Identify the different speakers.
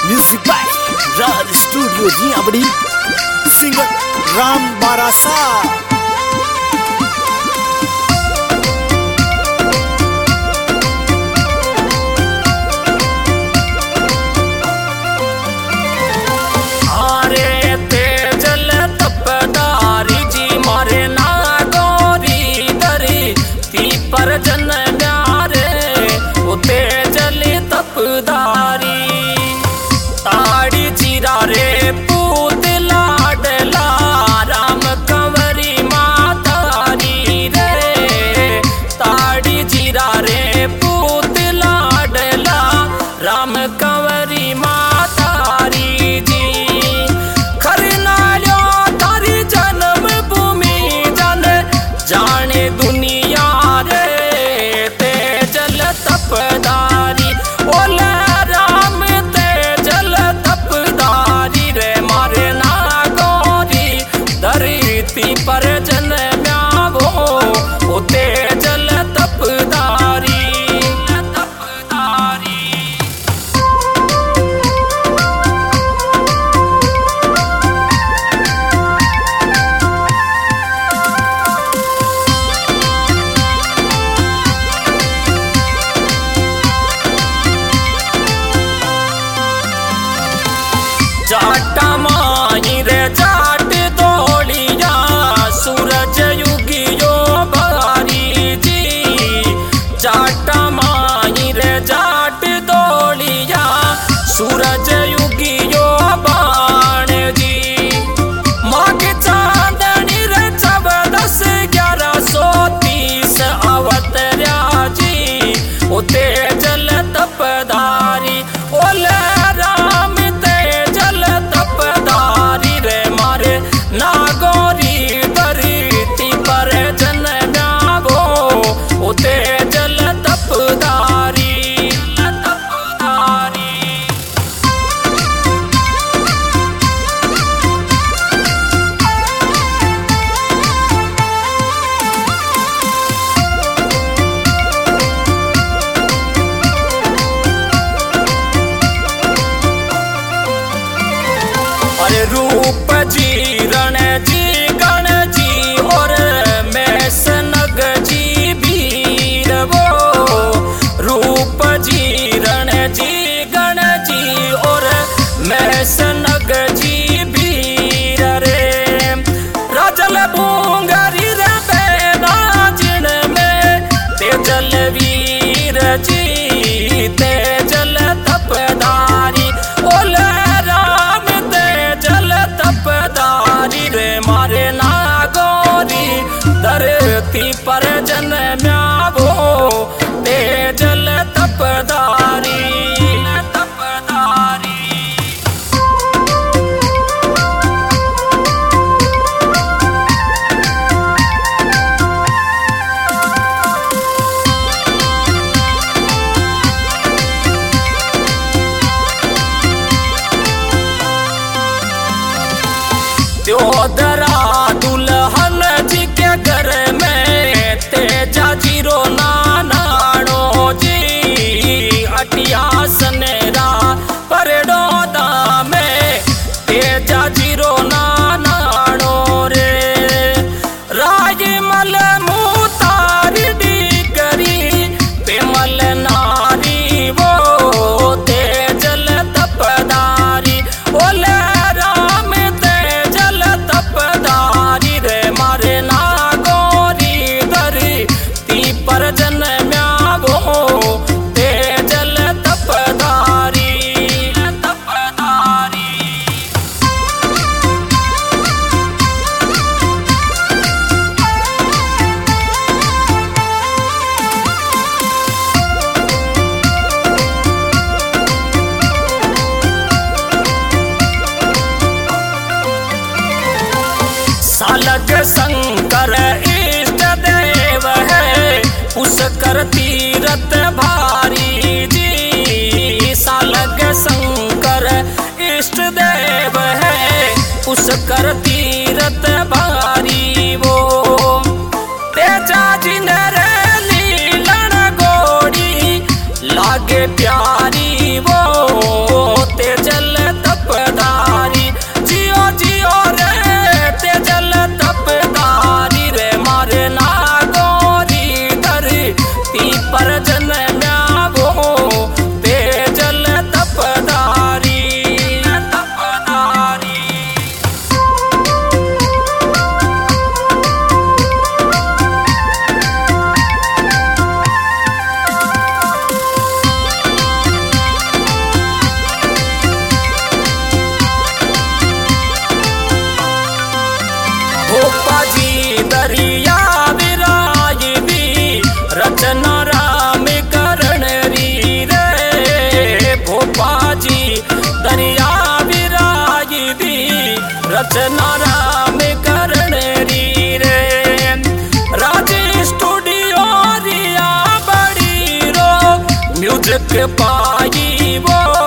Speaker 1: Music by Raj studio Riyabari, singer Ram Barasa.
Speaker 2: पर जन प्यारे उते जले तपदारी ताड़ी जीरा रे पूत लाडला राम कंवरी मातारी रे ताड़ी जीरा रे पूत लाडला राम कंवरी मातारी जी खरनालो तारी जन्म भूमि जन जाने दुनिया तपदारी ओले राम ते जल तपदारी रे मारे नागोरी धरती पर जन म्यावो उते जल तपदारी जाटा माही रे जाट दौड़िया सूरज युगियो बारी जी जाटा माही रे जाट दौड़िया सूरज युगियो बाण जी माँ के चांदनी रे 1430 अवतर्या जी उते जल तपदारी ओले राम नागोरी धरती पर जन म्यावो उते जल तपदारी अरे रूप जी रण जी गण जी और मैस नग जी वीर वो रूप जी रण जी गण जी और मैस नग जी वीर रे राजल भूंगरी रे बेना जिन में तेजल वीर जी तेजल तपदारी ओले तपदारी रे मारे नागोरी धरती पर जन म्यावो ते जल तपदारी त्योदरा दुल्हन जी के घर में तेजा जीरो नानाणो जी अटिया सनेरा परडोदा में तेजा जीरो नानाणो रे राजमल मुतारी डीकरी पेमल नारी वो तेजल तपदारी ओले तपदारी रे मारे नागोरी धरती पर जन म्यावो ते जल तपदारी सालग शंकर इष्ट देव है पुष्कर तीरथ भारी जी सालग शंकर इष्ट देव है पुष्कर तीरथ भारी वो तेजा जिन रे लीलन गोड़ी लागे प्यारी वो तेजल तपदारी। जियो जियो रे तेजल तपदारी रे मारे नागोरी धरती पर जन्म्या वो तेजल तपदारी तपदारी। भोपाजी दरिया विराई भी रचना राम करण री रे। भोपाजी दरिया विराई भी रचना राम करण री रे। राज स्टूडियो रिया बड़ी रो म्यूजिक पाई वो